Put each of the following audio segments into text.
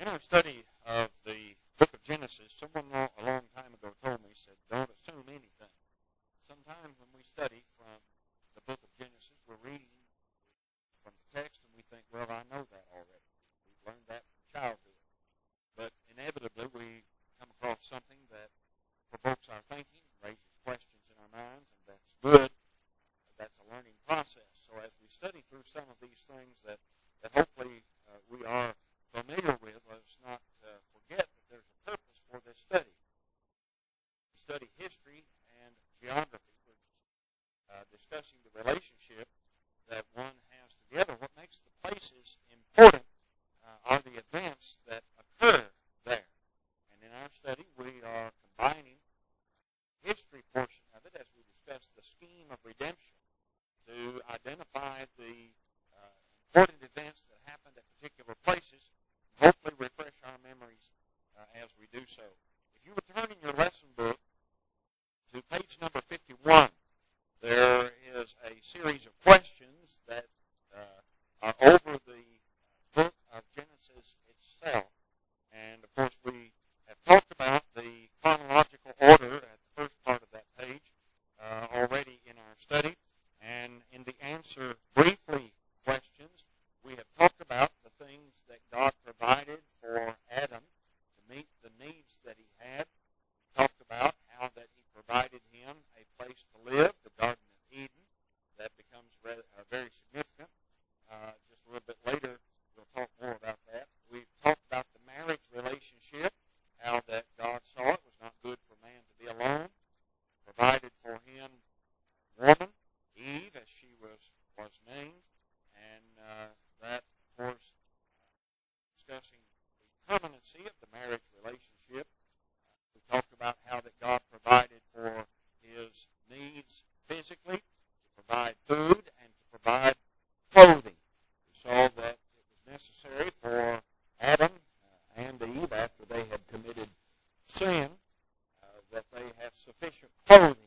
In our study of the book of Genesis, someone a long time ago told me, said, don't assume anything. Sometimes when we study from the book of Genesis, we're reading from the text and we think, well, I know that already. We've learned that from childhood. But inevitably we come across something that provokes our thinking and raises questions in our minds, and that's good. That's a learning process. So as we study through some of these things that hopefully we are familiar with, let's not forget that there's a purpose for this study. We study history and geography. We're discussing the relationship that one has together. What makes the places important are the events that occur there. And in our study, we are combining the history portion of it as we discuss the scheme of redemption to identify the important events that happened at particular places, hopefully refresh our memories as we do so. If you would turn in your lesson book to page number 51, there is a series of questions that are over the book of Genesis itself. And, of course, we have talked about the chronological order at the first part of that page already in our study. And in the answer briefly questions, we have talked about the things that God provided for Adam to meet the needs that he had. We talked about how that he provided him a place to live, the Garden of Eden. That becomes very significant. Just a little bit later, we'll talk more about that. We've talked about the marriage relationship, how that God saw it was not good for man to be alone. Provided for him woman, Eve, as she was named, and that, of course, discussing the permanency of the marriage relationship. We talked about how that God provided for his needs physically, to provide food, and to provide clothing. We saw that it was necessary for Adam and Eve, after they had committed sin, that they have sufficient clothing.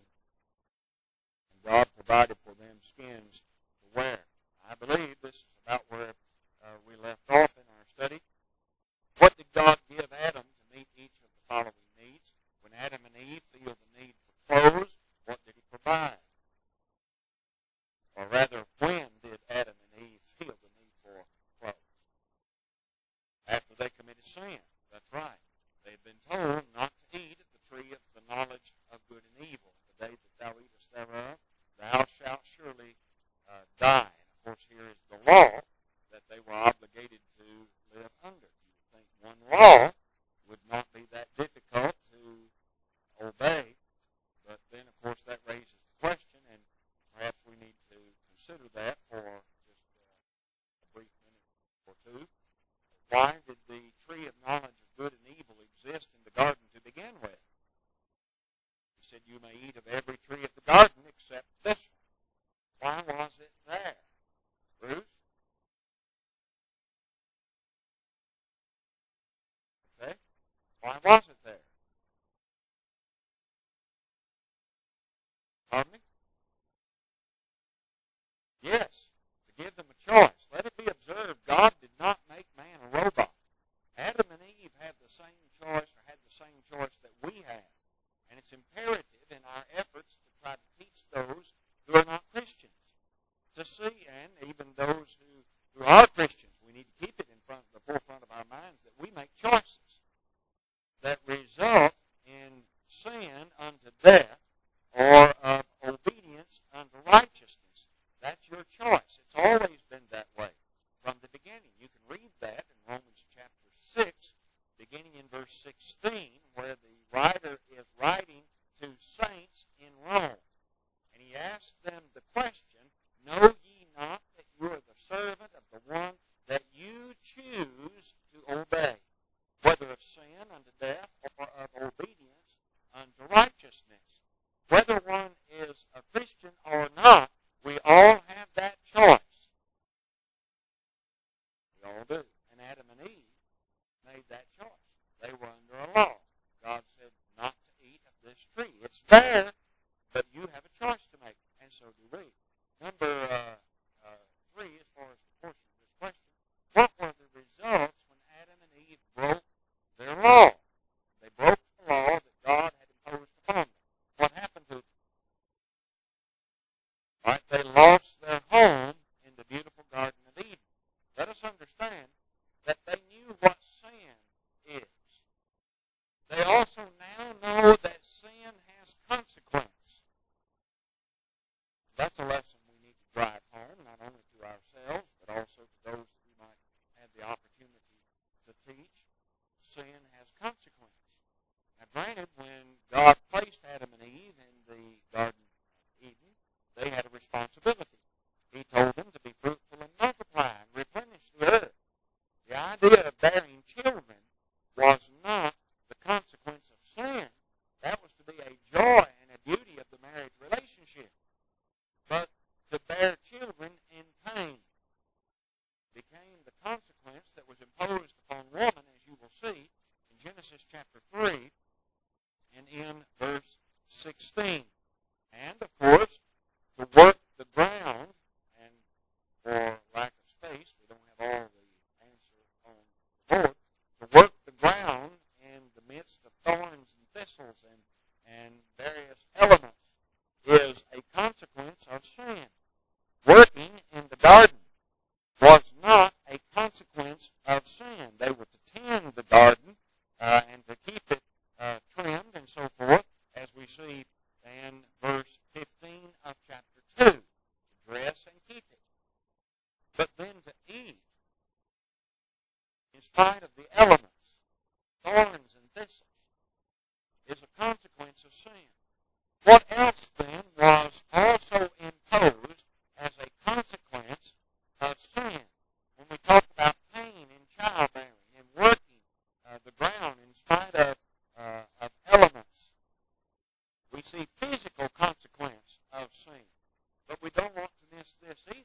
And God provided for them skins to wear. I believe this is about where we left off in our study. What did God give Adam to meet each of the following needs? When Adam and Eve feel the need for clothes, what did he provide? Or rather, when did Adam and Eve feel the need for clothes? After they committed sin. That's right. They've been told not to eat of the tree of the knowledge of good and evil. The day that thou eatest thereof, thou shalt surely die. And of course, here is the law that they were obligated to live under. You would think one law would not be that difficult to obey, but then, of course, that raises the question, and perhaps we need to consider that for just a brief minute or two. Why did the tree of knowledge of good and evil exist in the garden to begin with? He said, you may eat of every tree of the garden except this one. Why was it there? Bruce? Okay. Why was it there? Pardon me? Yes, to give them a choice. Let it be observed, God did not make man a robot. Adam and Eve had the same choice, or had the same choice that we have. And it's imperative in our efforts to try to teach those who are not Christians to see, and even those who are Christians, we need to keep it in the forefront of our minds that we make choices that result in sin unto death or of obedience unto righteousness. That's your choice. It's always been that way from the beginning. You can read that in Romans chapter 6, beginning in verse 16, where the writer is writing to saints in Rome. And he asks them the question, know ye not that you are the servant of the one that you choose to obey, whether of sin unto death or of obedience unto righteousness? Whether one is a Christian or not, we all have that choice. We all do. And Adam and Eve made that choice. They were under a law. God said not to eat of this tree. It's there, but you have a choice to make, and so do we. Number 3, as far as the portion of this question, what were the results when Adam and Eve broke has consequence. That's a lesson we need to drive home, not only to ourselves, but also to those that we might have the opportunity to teach. Sin has consequence. Now, granted, when God placed Adam and Eve in the Garden of Eden, they had a responsibility. He told them to be fruitful and multiply and replenish the earth. The idea of bearing children was not the consequence of sin. That was to be a joy and a beauty of the marriage relationship. But to bear children in pain became the consequence that was imposed upon woman, as you will see in Genesis chapter 3 and in verse 16. And, of course, to work the ground, and for lack of space, we don't have all the answer on the board, to work the ground in the midst of thorns and thistles and various elements is a consequence of sin. Working in the garden was not a consequence of sin. They were to tend the garden and to keep it trimmed and so forth, as we see in verse 15 of chapter 2, to dress and keep it. But then to eat, in spite of the elements, thorns and thistles, is a consequence of sin. What else then was also imposed as a consequence of sin? When we talk about pain in childbearing and working the ground in spite of elements, we see physical consequence of sin. But we don't want to miss this either.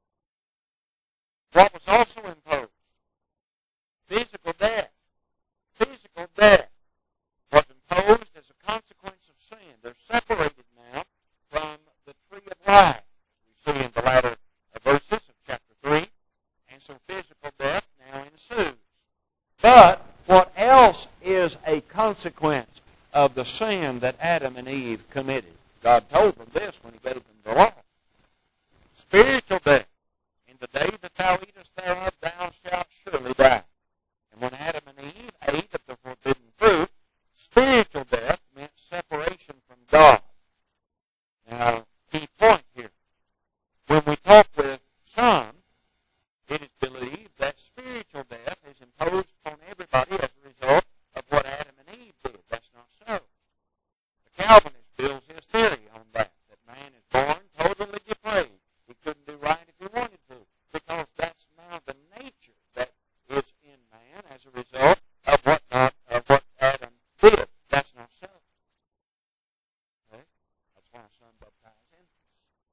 What was also imposed? Physical death. Physical death was imposed as a consequence of sin. They're separated now from the tree of life, as we see in the latter verses of chapter 3. And so physical death now ensues. But what else is a consequence of the sin that Adam and Eve committed? God told them this when He gave them the law. Spiritual death. In the day that thou eatest thereof, thou shalt surely die. And when Adam and Eve ate of the forbidden fruit, spiritual death meant separation from God. Now, key point here. When we talk with some, it is believed that spiritual death is imposed upon everybody as a result of what Adam and Eve did. That's not so. The Calvinist builds his theory on that man is born totally depraved. He couldn't do right if he wanted to, because that's now the nature that is in man as a result of what Adam did. That's not so. Okay? That's why some baptize infants.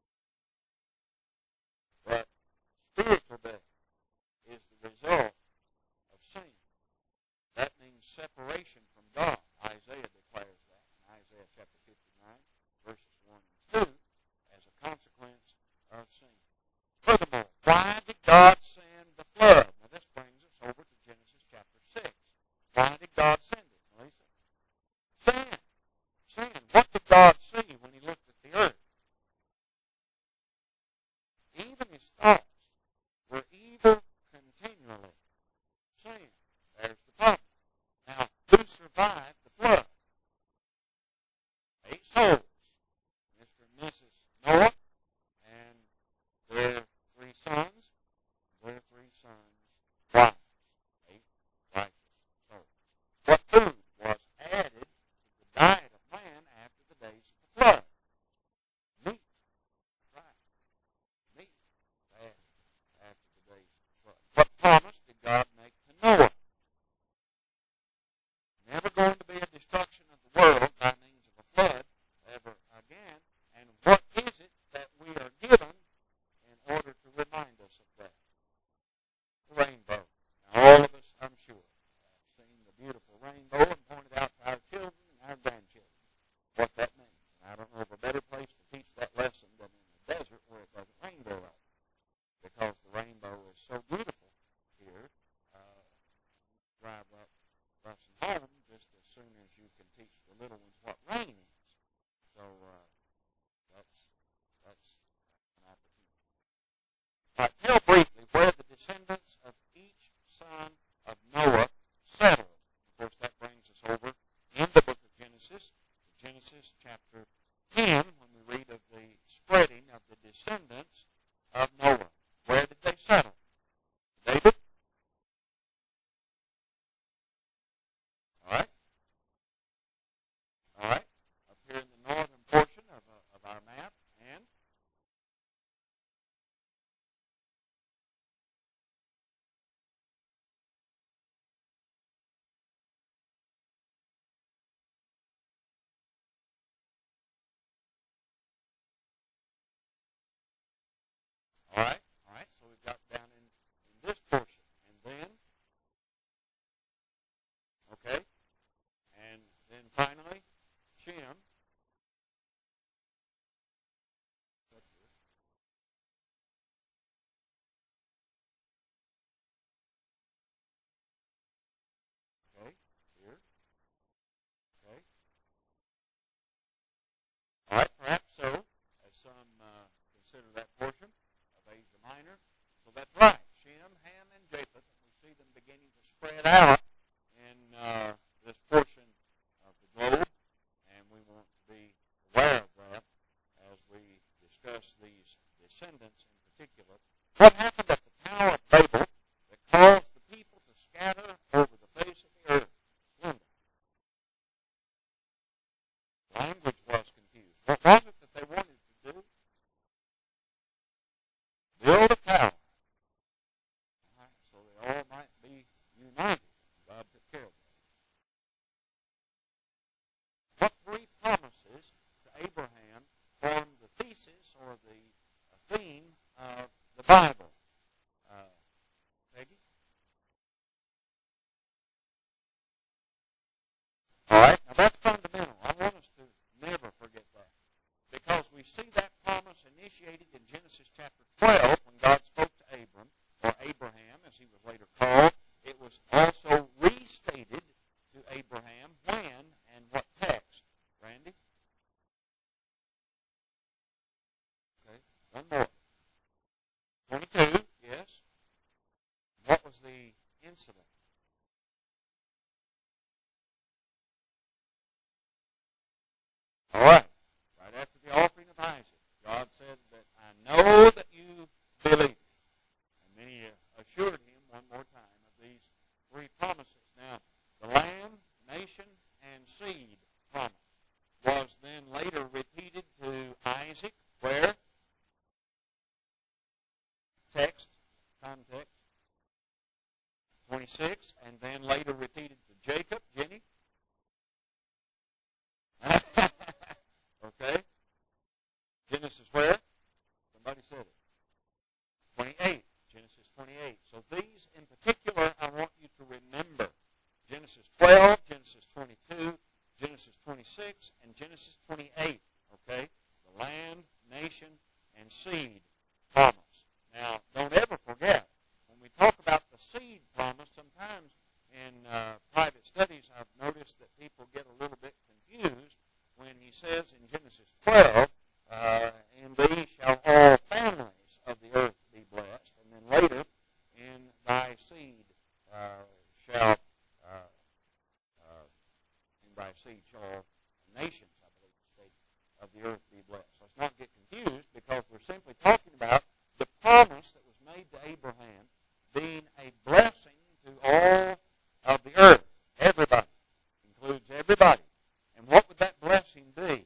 But spiritual death is the result of sin. That means separation from God. Isaiah declares that in Isaiah chapter 59, verses 1 and 2, as a consequence of sin. Furthermore, why did God send the flood? Now this brings us over to Genesis chapter 6. Why did God send it, Melissa? Sin. Sin. What did God see when He looked at the earth? Even His thoughts were evil continually. Sin. There's the problem. Now, who survived the flood? 8 souls. Mr. and Mrs. Noah and their 3 sons, their 3 sons' wives. 8 righteous souls. What food was added to the diet of man after the days of the flood? Meat. That's right. Meat was added after the days of the flood. What promise did God make to Noah? Never going to be a destruction of the world by means of a flood, as Genesis chapter 10 when we read of the spreading of the descendants of Noah. Where did they settle? David? All right. All right. Up here in the northern portion of our map. And all right. All right. So we've got down in this portion. And then, okay. And then finally, Shem. Okay, here. Okay. All right, perhaps so, as some consider that portion of Asia Minor. So that's right, Shem, Ham, and Japheth. We see them beginning to spread out in this portion of the globe, and we want to be aware of that as we discuss these descendants in particular. What happened at the Tower of Babel that caused the people to scatter over the face of the earth? Linda. Language was confused. What was it that they wanted to do? Build a tower. So they all might be united. God took care of that. What three promises to Abraham form the thesis or the theme of the Bible? Peggy? All right, now that's fundamental. I want us to never forget that. Because we see that promise initiated in Genesis chapter 12 when God spoke to Abram, or Abraham as he was later called. It was also restated to Abraham when and what text? Randy? Okay, one more. 22, yes. What was the incident? All right. Right after the offering of Isaac, God said that I know that you believe me. And then he assured him one more time of these three promises. Now, the land, nation, and seed promise was then later repeated to Isaac, where? Text, context, 26, and then later repeated to Jacob. Jenny? Okay. Genesis where? Somebody said it. 28. Genesis 28. So these in particular I want you to remember. Genesis 12, Genesis 22, Genesis 26, and Genesis 28. Okay? The land, nation, and seed promise. Now, don't ever forget, when we talk about the seed promise, sometimes in private studies I've noticed that people get a little bit confused when he says in Genesis 12, in thee shall all families of the earth be blessed. And then later, in thy seed shall all nations, I believe the state of the earth be blessed. Let's not get confused because we're simply talking about the promise that was made to Abraham being a blessing to all of the earth. Everybody. Includes everybody. And what would that blessing be?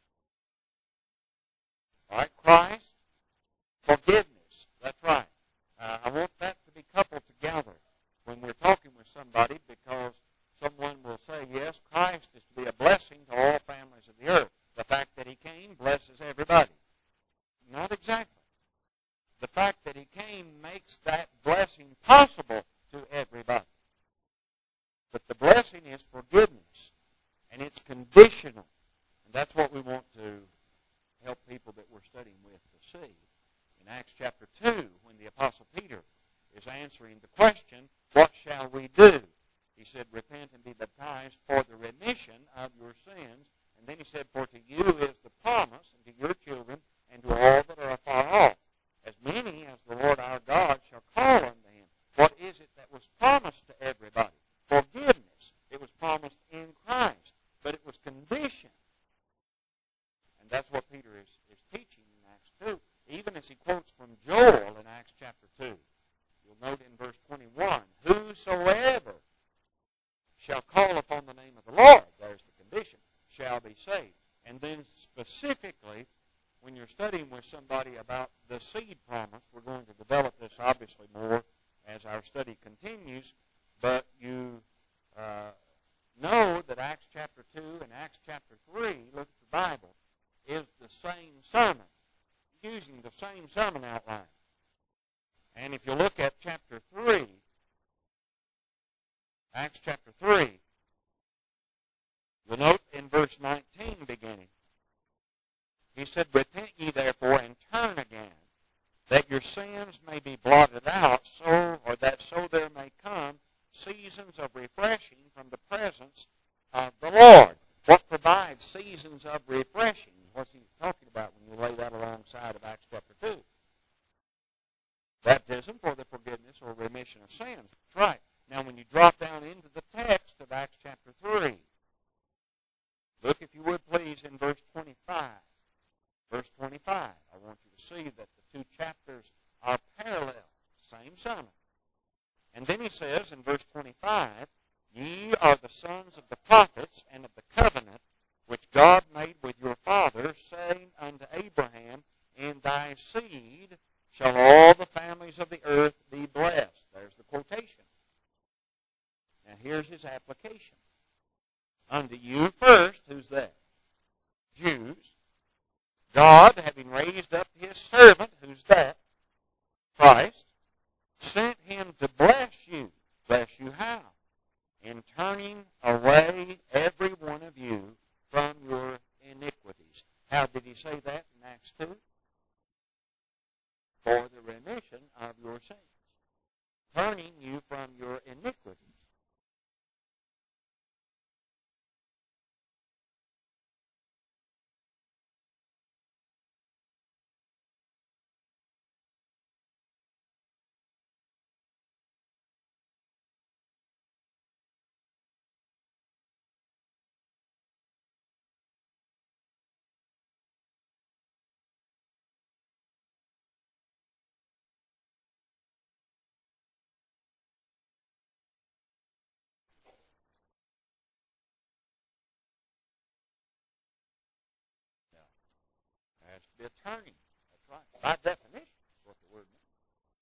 All right, Christ, forgiveness. That's right. I want that to be coupled together when we're talking with somebody, because someone will say, yes, Christ is to be a blessing to all families of the earth. The fact that he came blesses everybody. Not exactly. The fact that he came makes that blessing possible to everybody. But the blessing is forgiveness, and it's conditional. And that's what we want to help people that we're studying with to see. In Acts chapter 2, when the Apostle Peter is answering the question, what shall we do? He said, repent and be baptized for the remission of your sins. And then he said, for to you is the promise, and to your children, and to all that are afar off, as many as the Lord our God shall call unto him. What is it that was promised to everybody? Forgiveness. It was promised in Christ, but it was conditioned And that's what Peter is teaching in Acts 2. Even as he quotes from Joel in Acts chapter 2. You'll note in verse 21, whosoever shall call upon the name of the Lord, there's the condition, shall be saved. And then specifically, when you're studying with somebody about the seed promise, we're going to develop this obviously more as our study continues, but you know that Acts chapter 2 and Acts chapter 3, look at the Bible, is the same sermon, using the same sermon outline. And if you look at chapter 3, Acts chapter 3, you'll note in verse 19 beginning, he said, repent ye therefore and turn again, that your sins may be blotted out, so there may come seasons of refreshing from the presence of the Lord. What provides seasons of refreshing? What's he talking about when you lay that alongside of Acts chapter 2? Baptism for the forgiveness or remission of sins. That's right. Now when you drop down into the text of Acts chapter 3, look if you would please in verse 25. Verse 25, I want you to see that the two chapters are parallel, same sermon. And then he says in verse 25, ye are the sons of the prophets and of the covenant which God made with your father, saying unto Abraham, in thy seed shall all the families of the earth be blessed. There's the quotation. Now here's his application. Unto you first, who's that? Jews. God, having raised up his servant, who's that? Christ, sent him to bless you. Bless you how? In turning away every one of you from your iniquities. How did he say that in Acts 2? For the remission of your sins. Turning you from your iniquities. There has to be a turning. That's right. By definition, that's what the word means.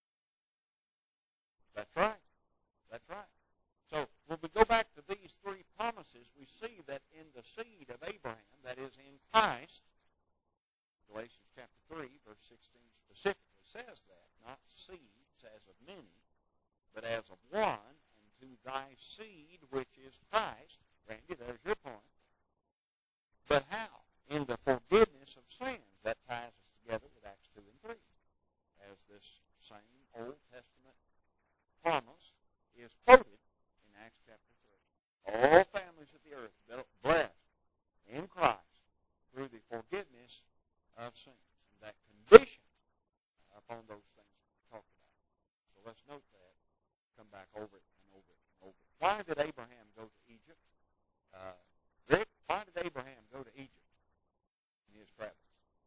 That's right. That's right. So when we go back to these three promises, we see that in the seed of Abraham, that is in Christ, Galatians chapter 3, verse 16 specifically says that, not seeds as of many, but as of one, and to thy seed, which is Christ. Randy, there's your point. But how? In the forgiveness of sins. That ties us together with Acts 2 and 3. As this same Old Testament promise is quoted in Acts chapter 3. All families of the earth blessed in Christ through the forgiveness of sins. And that condition upon those things that we talked about. So let's note that. Come back over it and over it and over it. Why did Abraham go to Egypt? Rick, why did Abraham go to Egypt in his travels?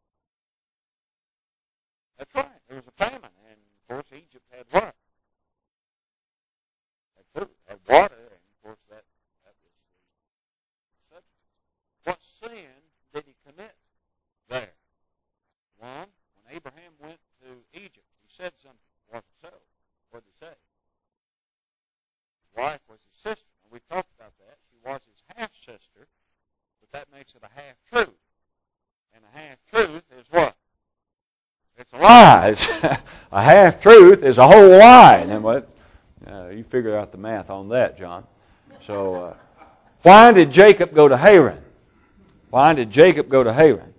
That's right. There was a famine, and of course Egypt had what? Had food, had water, and of course that was the substance. What sin did he commit there? One, when Abraham went to Egypt, he said something. Was it so? What did he say? His wife was his sister. And we talked about that. She was his half-sister, but that makes it a half-truth. And a half-truth is what? It's a lie. A half-truth is a whole lie. And what? You figure out the math on that, John. So, why did Jacob go to Haran? Why did Jacob go to Haran?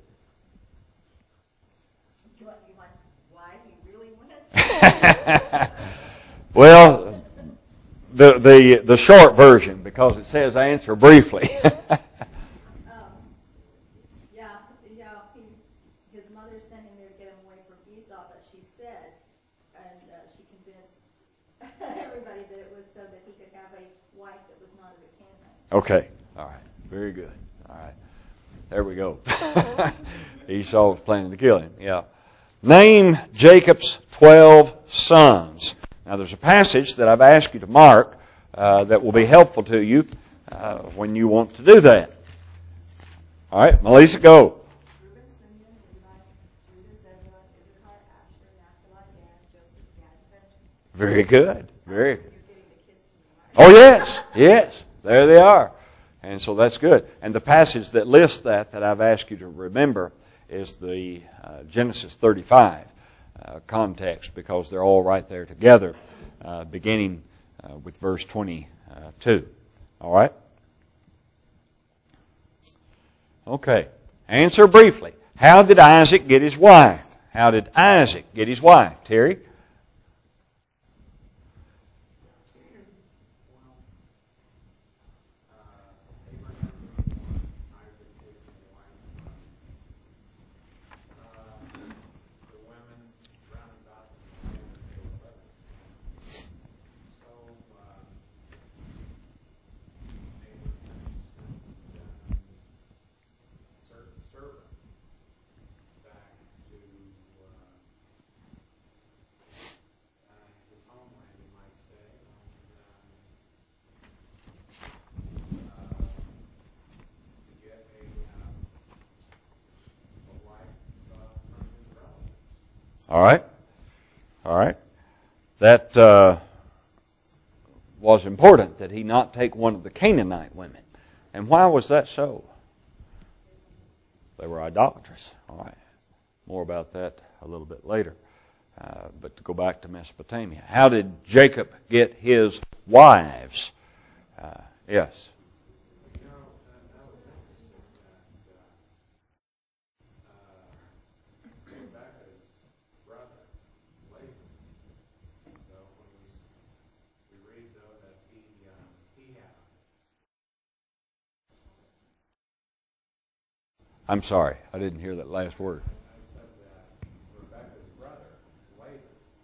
Why he really went? Well, the short version, because it says answer briefly. His mother sent him there to get him away from Esau, but she said, and she convinced everybody that it was so that he could have a wife that was not of the Canaanites. Okay. All right. Very good. All right. There we go. Esau was planning to kill him. Yeah. Name Jacob's 12 sons. Now there's a passage that I've asked you to mark that will be helpful to you when you want to do that. All right, Melissa, go. Very good. Very good. Oh, yes. Yes. There they are. And so that's good. And the passage that lists that I've asked you to remember is the Genesis 35 context, because they're all right there together, beginning with verse 22. All right? Okay. Answer briefly. How did Isaac get his wife? How did Isaac get his wife? Terry? All right. All right. That was important, that he not take one of the Canaanite women. And why was that so? They were idolatrous. All right. More about that a little bit later. But to go back to Mesopotamia. How did Jacob get his wives? Yes. I'm sorry, I didn't hear that last word. I said that Rebekah's brother, Laban,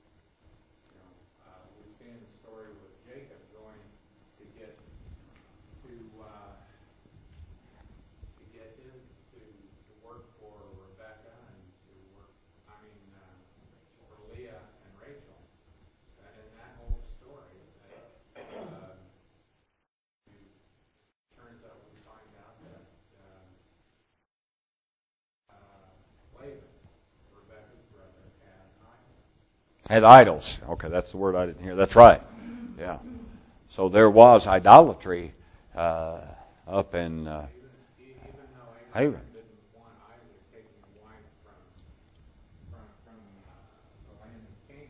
we see in the story with Jacob going to get his to work for Rebekah and for Leah and Rachel. And in that whole story, turns out we find out that Laban, Rebekah's brother, Had idols. Okay, that's the word I didn't hear. That's right. Yeah. So there was idolatry up in even though Abraham Haran. didn't want Isaac taking a wife from the land of Canaan,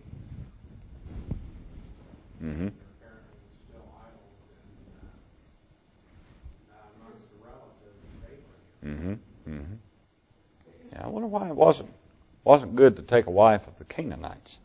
Mm-hmm. there apparently was still idols amongst the relatives of Abraham. Mm-hmm. Mm-hmm. Yeah, I wonder why it wasn't good to take a wife of the Canaanites.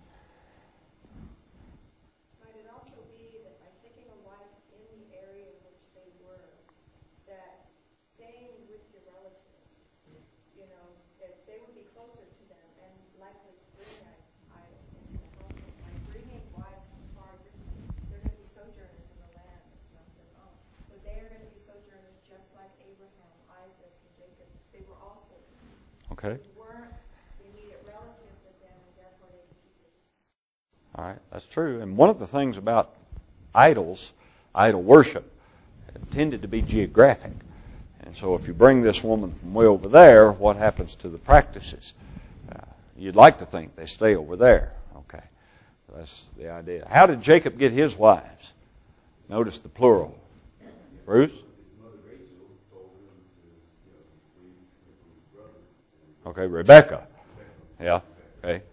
Might it also be that by taking a wife in the area in which they were, that staying with your relatives, that they would be closer to them and likely to bring that idol into the household. By bringing wives from far distance, they're going to be sojourners in the land that's not their own. So they are going to be sojourners just like Abraham, Isaac, and Jacob. They were also Okay. weren't the immediate relatives of them, and therefore they could keep it. All right, that's true. And one of the things about idols, idol worship, it tended to be geographic. And so if you bring this woman from way over there, what happens to the practices? You'd like to think they stay over there. Okay, so that's the idea. How did Jacob get his wives? Notice the plural. Bruce? Okay, Rebekah. Yeah, okay.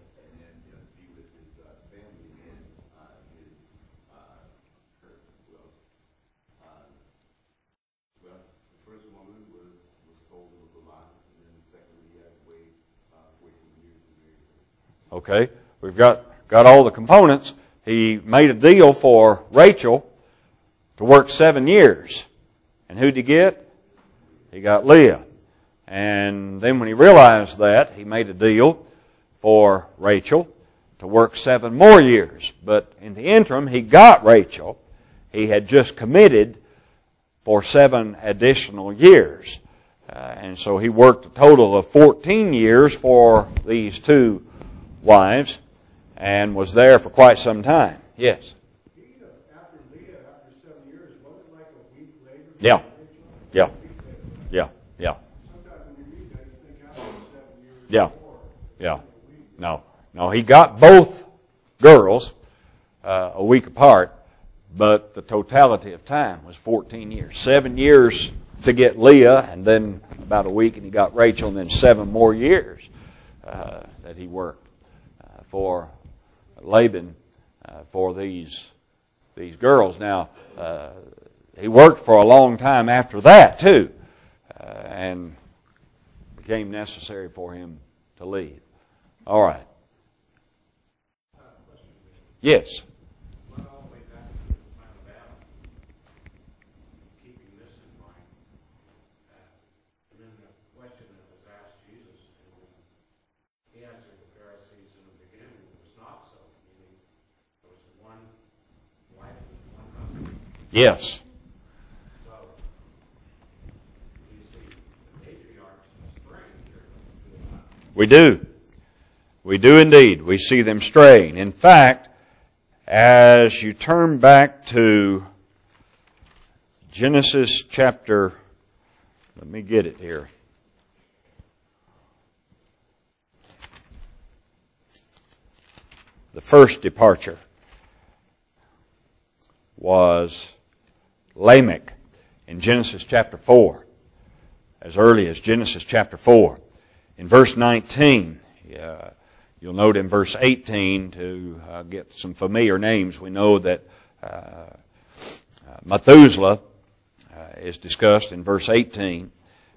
Okay, we've got all the components. He made a deal for Rachel to work 7 years. And who'd he get? He got Leah. And then when he realized that, he made a deal for Rachel to work 7 more years. But in the interim, he got Rachel. He had just committed for 7 additional years. And so he worked a total of 14 years for these two wives and was there for quite some time. Yes? After Leah, after 7 years, wasn't it like a week later? Yeah. Yeah. Yeah. Yeah. Sometimes when you read that, you think after 7 years. Yeah. Before. Yeah. No, he got both girls a week apart, but the totality of time was 14 years. 7 years to get Leah, and then about a week, and he got Rachel, and then 7 more years that he worked for Laban for these girls. Now, he worked for a long time after that, too, and it became necessary for him to leave. All right. Yes. Well, all the way back to the time of Adam, keeping this in mind, and then the question that was asked Jesus, and he answered the Pharisees in the beginning, it was not so. Meaning, there was one wife and one husband. Yes. So, you see, the patriarchs straying here. We do. We do indeed. We see them straying. In fact, as you turn back to Genesis chapter, let me get it here. The first departure was Lamech in Genesis chapter 4, as early as Genesis chapter 4. In verse 19, you'll note in verse 18, to get some familiar names, we know that Methuselah is discussed in verse 18.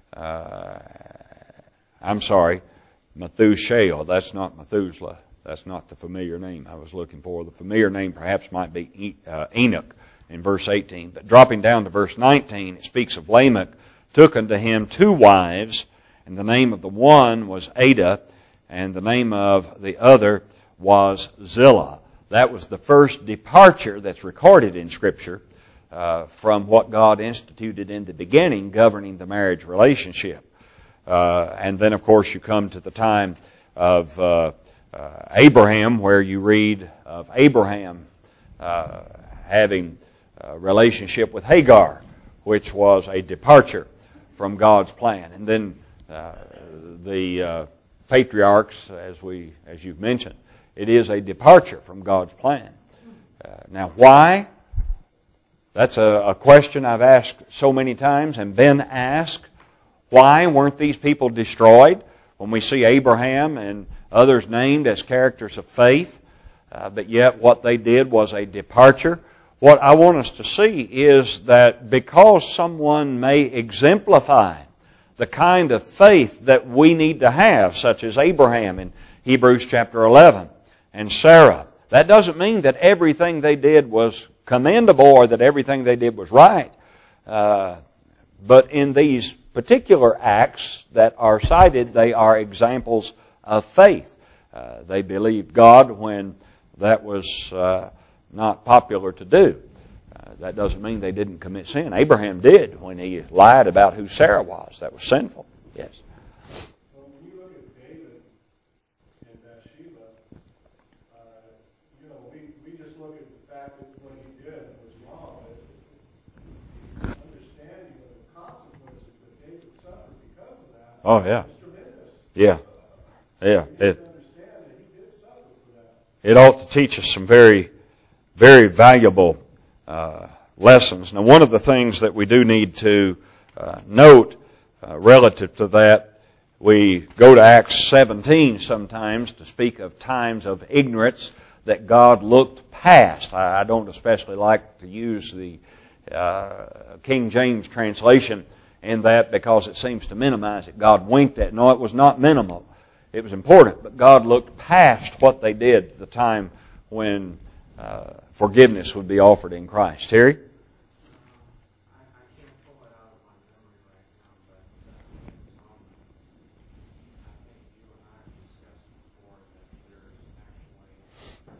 I'm sorry, Methuselah. That's not Methuselah. That's not the familiar name I was looking for. The familiar name perhaps might be Enoch in verse 18. But dropping down to verse 19, it speaks of Lamech took unto him 2 wives, and the name of the one was Adah, and the name of the other was Zillah. That was the first departure that's recorded in Scripture from what God instituted in the beginning governing the marriage relationship. And then, of course, you come to the time of Abraham, where you read of Abraham having a relationship with Hagar, which was a departure from God's plan. And then the patriarchs, as you've mentioned, it is a departure from God's plan. Now, why? That's a question I've asked so many times and been asked. Why weren't these people destroyed? When we see Abraham and others named as characters of faith, but yet what they did was a departure. What I want us to see is that because someone may exemplify the kind of faith that we need to have, such as Abraham in Hebrews chapter 11 and Sarah, that doesn't mean that everything they did was commendable or that everything they did was right. But in these particular acts that are cited, they are examples of faith. They believed God when that was not popular to do. That doesn't mean they didn't commit sin. Abraham did when he lied about who Sarah was. That was sinful. Yes. Well, when you look at David and Bathsheba, we just look at the fact that what he did was wrong. Understanding of the consequences that David suffered because of that. Oh, yeah. Is tremendous. Yeah. Yeah. Understand that he did suffer for that. It ought to teach us some very, very valuable lessons. Now, one of the things that we do need to note relative to that, we go to Acts 17 sometimes to speak of times of ignorance that God looked past. I don't especially like to use the King James translation in that because it seems to minimize it. God winked at it. No, it was not minimal. It was important, but God looked past what they did at the time when forgiveness would be offered in Christ. Terry? I can't pull it out of my memory right now, but I think you and I have discussed before that there's actually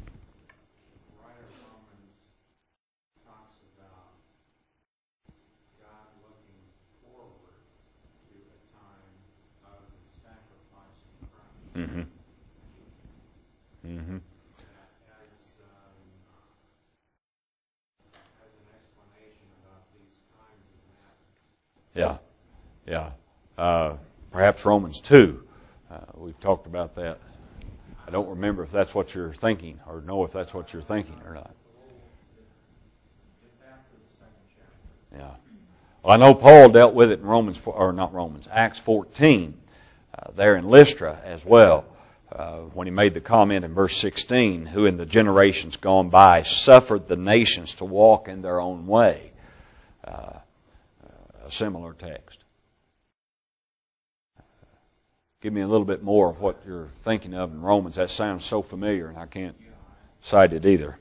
writer Romans talks about Mm-hmm. Mm-hmm. As an explanation about these kinds of matters. Yeah. Yeah. Perhaps Romans 2. We've talked about that. I don't remember if that's what you're thinking or know if that's what you're thinking or not. It's after the second chapter. Yeah. Well, I know Paul dealt with it in Acts 14, there in Lystra as well, when he made the comment in verse 16, who in the generations gone by suffered the nations to walk in their own way. A similar text. Give me a little bit more of what you're thinking of in Romans. That sounds so familiar, and I can't cite it either.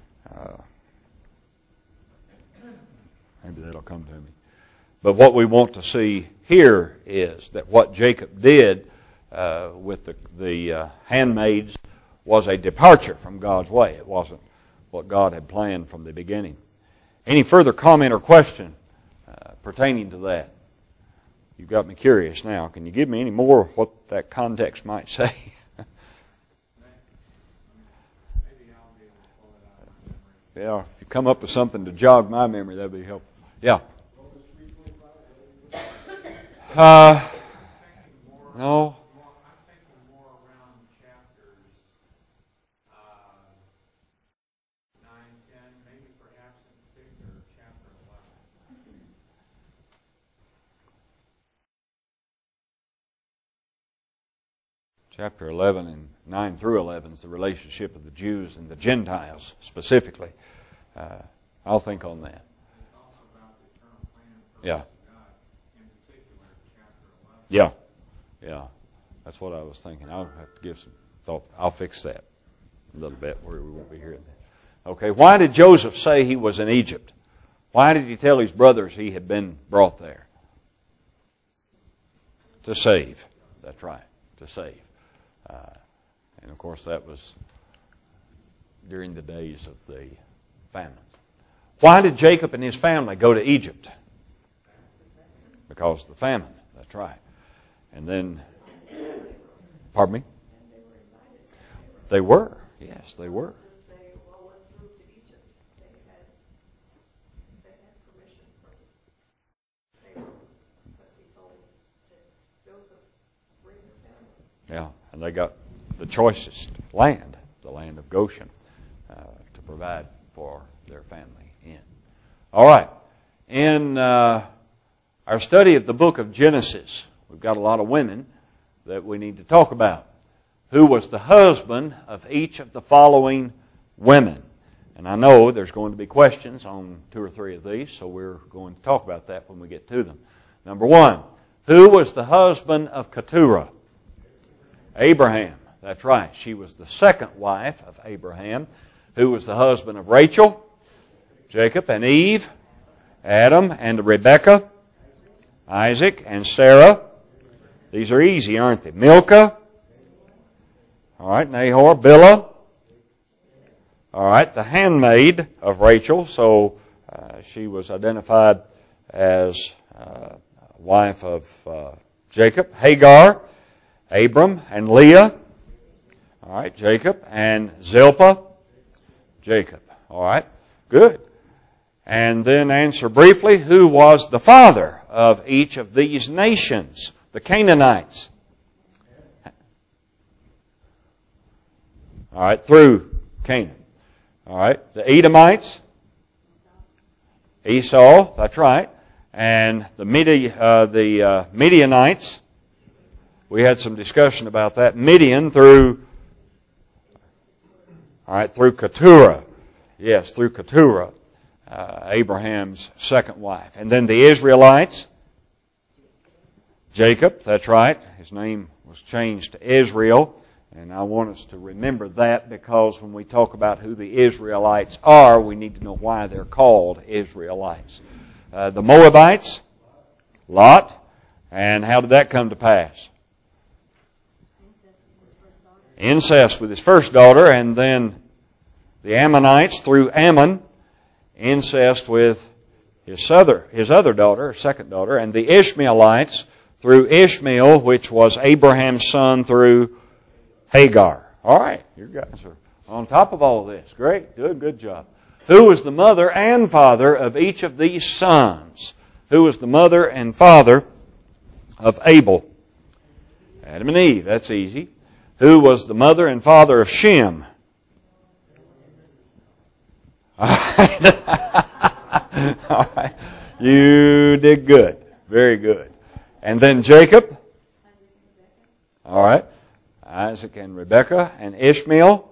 Maybe that'll come to me. But what we want to see here is that what Jacob did with the handmaids was a departure from God's way. It wasn't what God had planned from the beginning. Any further comment or question pertaining to that? You've got me curious now. Can you give me any more of what that context might say? Maybe I'll be able to pull it out of my memory. Yeah, if you come up with something to jog my memory, that'd be helpful. Yeah. No. I'm thinking more around chapters 9, 10, maybe perhaps in particular chapter 11. Chapter 11 and 9 through 11 is the relationship of the Jews and the Gentiles specifically. I'll think on that. It's also about the eternal plan for Yeah. God, in particular chapter 11. Yeah. Yeah. That's what I was thinking. I'll have to give some thought. I'll fix that a little bit where we won't be hearing that. Okay. Why did Joseph say he was in Egypt? Why did he tell his brothers he had been brought there? To save. That's right. To save. And of course that was during the days of the famine. Why did Jacob and his family go to Egypt? Because of the famine. That's right. And then, pardon me? They were. Yes, they were. Well, let's move to Egypt. They had permission from Pharaoh, because he told Joseph, bring your family. Yeah, and they got the choicest land, the land of Goshen, to provide for their family in. All right. In our study of the book of Genesis, we've got a lot of women that we need to talk about. Who was the husband of each of the following women? And I know there's going to be questions on 2 or 3 of these, so we're going to talk about that when we get to them. Number 1, who was the husband of Keturah? Abraham. That's right. She was the second wife of Abraham. Who was the husband of Rachel? Jacob and Eve. Adam and Rebekah. Isaac and Sarah. These are easy, aren't they? Milcah. All right, Nahor, Bilhah. All right, the handmaid of Rachel. So she was identified as wife of Jacob. Hagar, Abram and Leah. All right, Jacob and Zilpah. Jacob. All right, good. And then answer briefly, who was the father of each of these nations? The Canaanites. All right, through Canaan. All right, the Edomites. Esau, that's right. And the Midianites. We had some discussion about that. Midian through Keturah. Yes, through Keturah, Abraham's second wife. And then the Israelites. Jacob, that's right. His name was changed to Israel. And I want us to remember that because when we talk about who the Israelites are, we need to know why they're called Israelites. The Moabites, Lot. And how did that come to pass? Incest with his first daughter, and then the Ammonites through Ammon, incest with his other daughter, second daughter, and the Ishmaelites through Ishmael, which was Abraham's son through Hagar. All right, you guys are on top of all of this. Great, good job. Who was the mother and father of each of these sons? Who was the mother and father of Abel? Adam and Eve, that's easy. Who was the mother and father of Shem? All right. You did good. Very good. And then Jacob? All right. Isaac and Rebekah and Ishmael?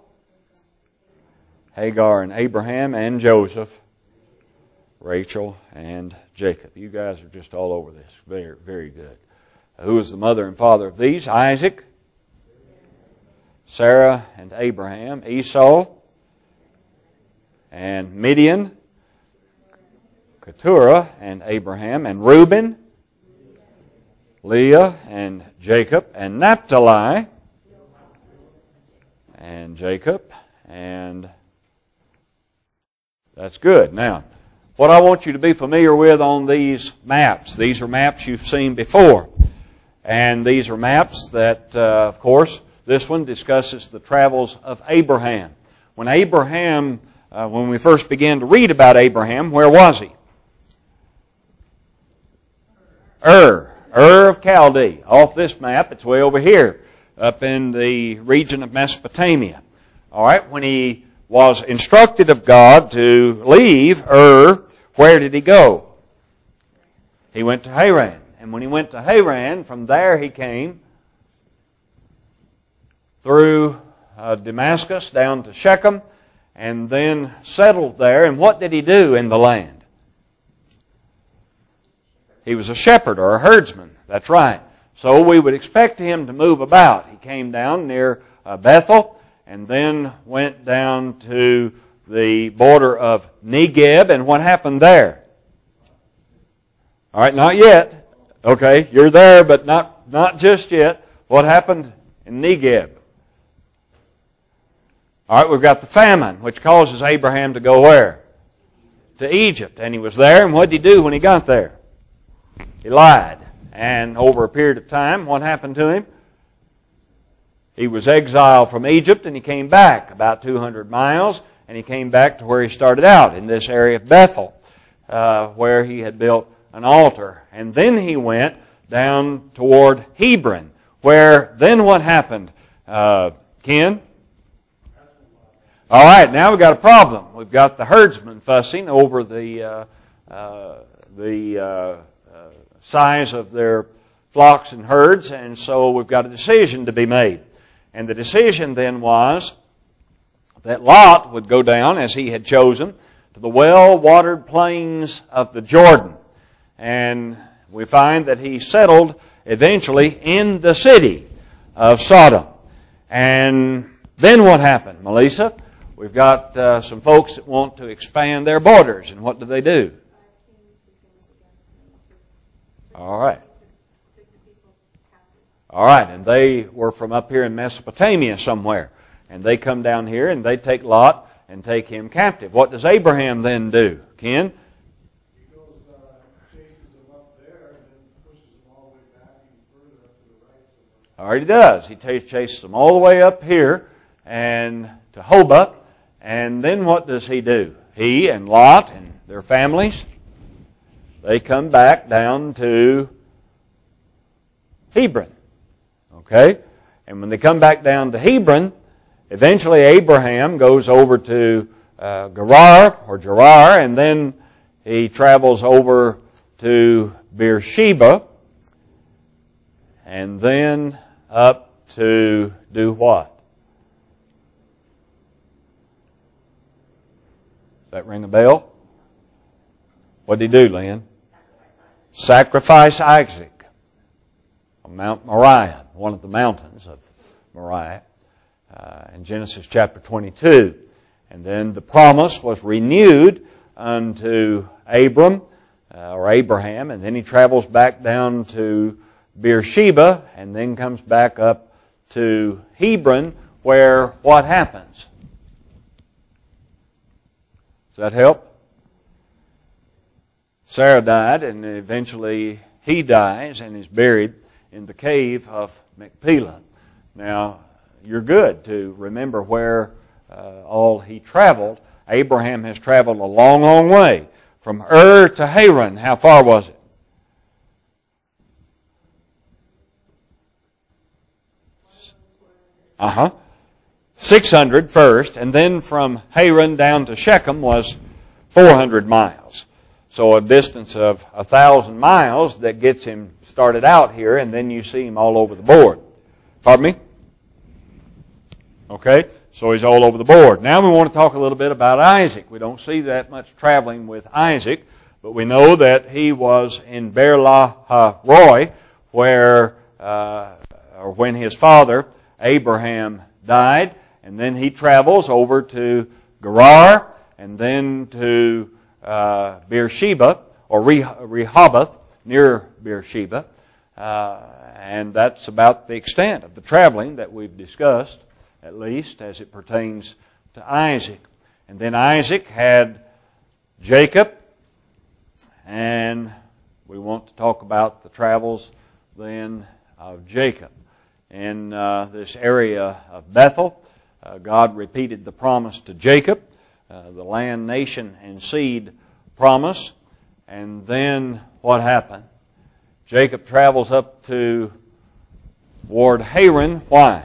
Hagar and Abraham and Joseph? Rachel and Jacob. You guys are just all over this. Very, very good. Who was the mother and father of these? Isaac, Sarah and Abraham, Esau and Midian, Keturah and Abraham, and Reuben, Leah and Jacob, and Naphtali and Jacob, and that's good. Now, what I want you to be familiar with on these maps, these are maps you've seen before. And these are maps that, of course, this one discusses the travels of Abraham. When we first began to read about Abraham, where was he? Ur of Chaldee. Off this map, it's way over here, up in the region of Mesopotamia. All right, when he was instructed of God to leave Ur, where did he go? He went to Haran. And when he went to Haran, from there he came through Damascus down to Shechem and then settled there. And what did he do in the land? He was a shepherd or a herdsman. That's right. So we would expect him to move about. He came down near Bethel and then went down to the border of Negeb. And what happened there? All right, not yet. Okay, you're there, but not just yet. What happened in Negeb? All right, we've got the famine, which causes Abraham to go where? To Egypt. And he was there, and what did he do when he got there? He lied. And over a period of time, what happened to him? He was exiled from Egypt, and he came back about 200 miles, and he came back to where he started out, in this area of Bethel, where he had built an altar. And then he went down toward Hebron, where then what happened? Ken? All right, now we've got a problem. We've got the herdsmen fussing over the size of their flocks and herds, and so we've got a decision to be made. And the decision then was that Lot would go down, as he had chosen, to the well-watered plains of the Jordan. And we find that he settled eventually in the city of Sodom. And then what happened, Melissa? We've got some folks that want to expand their borders. And what do? All right. All right, and they were from up here in Mesopotamia somewhere. And they come down here and they take Lot and take him captive. What does Abraham then do? Ken? All right, he does. He chases them all the way up here and to Hobah. And then what does he do? He and Lot and their families, they come back down to Hebron. Okay? And when they come back down to Hebron, eventually Abraham goes over to Gerar, and then he travels over to Beersheba, and then up to do what? Does that ring a bell? What did he do, Lynn? Sacrifice Isaac on Mount Moriah, one of the mountains of Moriah, in Genesis chapter 22. And then the promise was renewed unto Abraham, and then he travels back down to Beersheba, and then comes back up to Hebron, where what happens? Does that help? Sarah died, and eventually he dies and is buried in the cave of Machpelah. Now, you're good to remember where all he traveled. Abraham has traveled a long, long way. From Ur to Haran, how far was it? 600 first, and then from Haran down to Shechem was 400 miles. So a distance of 1,000 miles that gets him started out here, and then you see him all over the board. Pardon me? Okay, so he's all over the board. Now we want to talk a little bit about Isaac. We don't see that much traveling with Isaac, but we know that he was in Beer-lahai-roi, where, or when his father, Abraham, died, and then he travels over to Gerar, and then to Beersheba, or Rehoboth, near Beersheba, and that's about the extent of the traveling that we've discussed, at least as it pertains to Isaac. And then Isaac had Jacob, and we want to talk about the travels then of Jacob. In this area of Bethel, God repeated the promise to Jacob, the land, nation, and seed promise. And then what happened? Jacob travels up toward Haran. Why?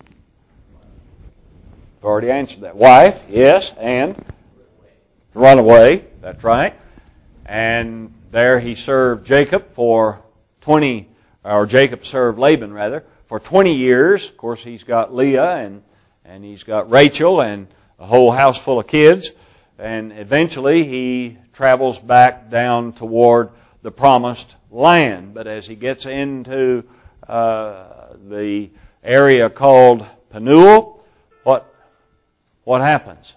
I've already answered that. Wife, yes, and run away. That's right. And there he served Jacob for Jacob served Laban rather, for 20 years. Of course, he's got Leah and he's got Rachel and a whole house full of kids. And eventually he travels back down toward the promised land. But as he gets into the area called Penuel, what happens?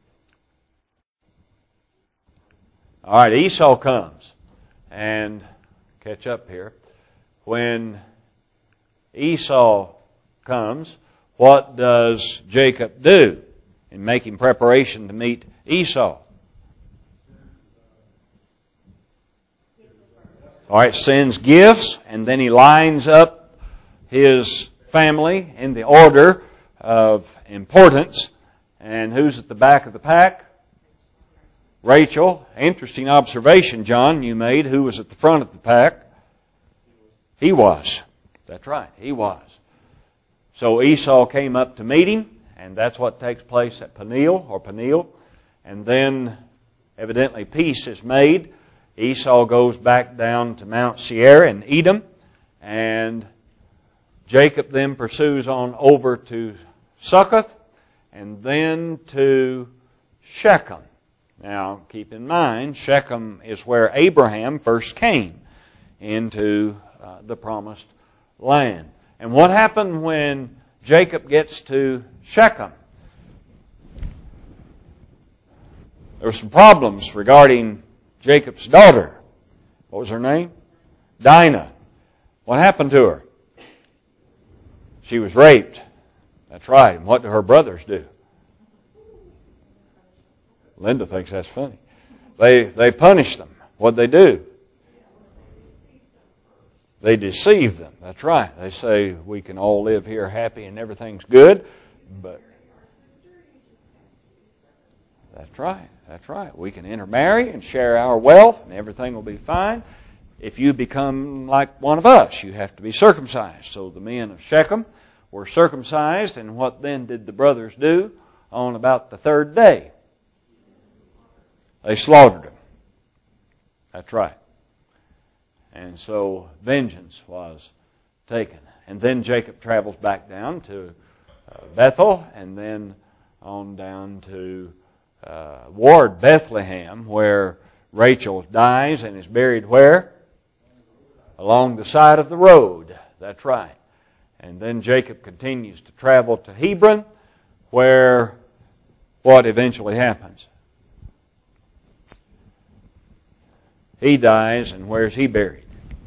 All right, Esau comes. And catch up here. When Esau comes, what does Jacob do in making preparation to meet Esau? All right, sends gifts, and then he lines up his family in the order of importance. And who's at the back of the pack? Rachel. Interesting observation, John, you made. Who was at the front of the pack? He was. That's right, he was. So Esau came up to meet him, and that's what takes place at Peniel. And then, evidently, peace is made. Esau goes back down to Mount Seir in Edom, and Jacob then pursues on over to Succoth, and then to Shechem. Now, keep in mind, Shechem is where Abraham first came into the promised land. And what happened when Jacob gets to Shechem? There were some problems regarding Jacob's daughter. What was her name? Dinah. What happened to her? She was raped. That's right. And what do her brothers do? Linda thinks that's funny. They punish them. What'd they do? They deceive them. That's right. They say we can all live here happy and everything's good. But that's right. That's right. We can intermarry and share our wealth and everything will be fine. If you become like one of us, you have to be circumcised. So the men of Shechem were circumcised, and what then did the brothers do on about the third day? They slaughtered them. That's right. And so vengeance was taken. And then Jacob travels back down to Bethel, and then on down to Ward, Bethlehem, where Rachel dies and is buried where? Along the side of the road. That's right. And then Jacob continues to travel to Hebron, where what eventually happens? He dies, and where's he buried?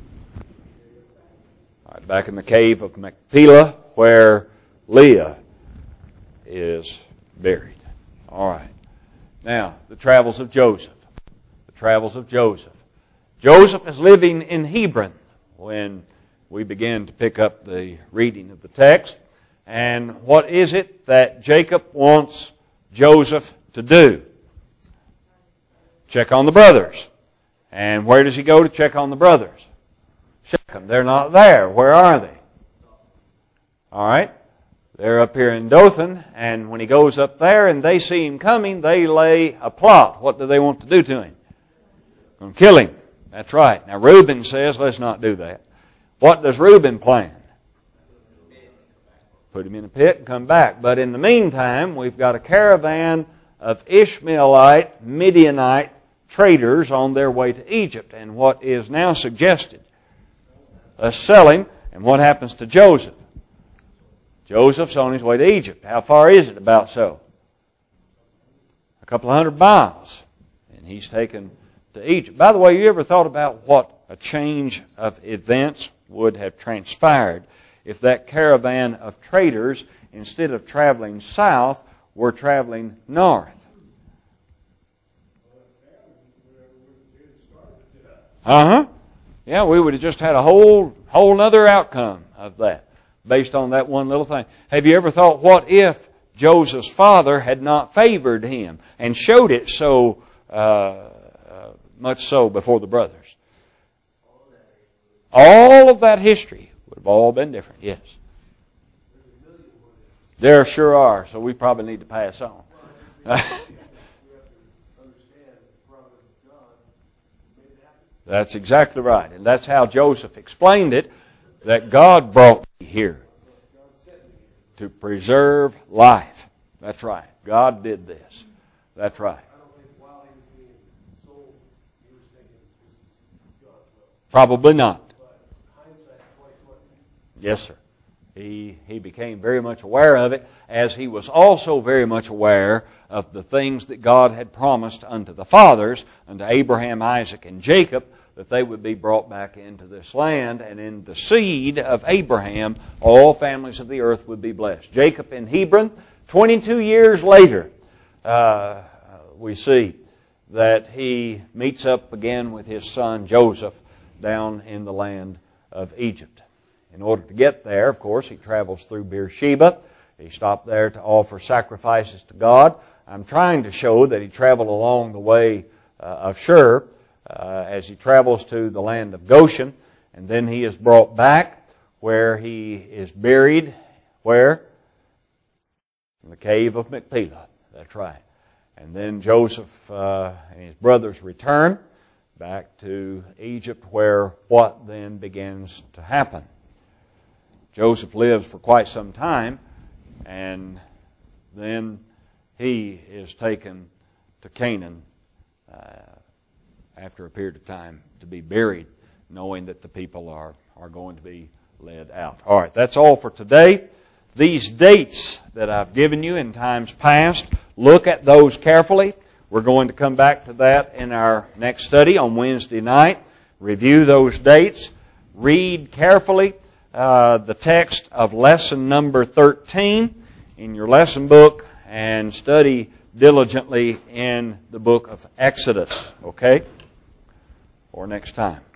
All right, back in the cave of Machpelah, where Leah is buried. All right. Now, the travels of Joseph. The travels of Joseph. Joseph is living in Hebron when we begin to pick up the reading of the text. And what is it that Jacob wants Joseph to do? Check on the brothers. And where does he go to check on the brothers? Shechem. They're not there. Where are they? All right. They're up here in Dothan, and when he goes up there and they see him coming, they lay a plot. What do they want to do to him? Going to kill him. That's right. Now Reuben says, let's not do that. What does Reuben plan? Put him in a pit and come back. But in the meantime, we've got a caravan of Ishmaelite, Midianite traders on their way to Egypt. And what is now suggested? Sell him. And what happens to Joseph? Joseph's on his way to Egypt. How far is it? About so. A couple of 100 miles. And he's taken to Egypt. By the way, you ever thought about what a change of events would have transpired if that caravan of traders, instead of traveling south, were traveling north? Yeah, we would have just had a whole other outcome of that, based on that one little thing. Have you ever thought, what if Joseph's father had not favored him and showed it so much so before the brothers? All of that history would have all been different, yes. There sure are, so we probably need to pass on. That's exactly right. And that's how Joseph explained it, that God brought me here to preserve life. That's right. God did this. That's right. Probably not. Yes, sir. He became very much aware of it, as he was also very much aware of the things that God had promised unto the fathers, unto Abraham, Isaac, and Jacob, that they would be brought back into this land, and in the seed of Abraham, all families of the earth would be blessed. Jacob in Hebron, 22 years later, we see that he meets up again with his son Joseph down in the land of Egypt. In order to get there, of course, he travels through Beersheba. He stopped there to offer sacrifices to God. I'm trying to show that he traveled along the way of Shur as he travels to the land of Goshen. And then he is brought back where he is buried. Where? In the cave of Machpelah. That's right. And then Joseph and his brothers return back to Egypt, where what then begins to happen? Joseph lives for quite some time, and then he is taken to Canaan after a period of time to be buried, knowing that the people are going to be led out. All right, that's all for today. These dates that I've given you in times past, look at those carefully. We're going to come back to that in our next study on Wednesday night. Review those dates. Read carefully the text of lesson number 13 in your lesson book, and study diligently in the book of Exodus. Okay? For next time.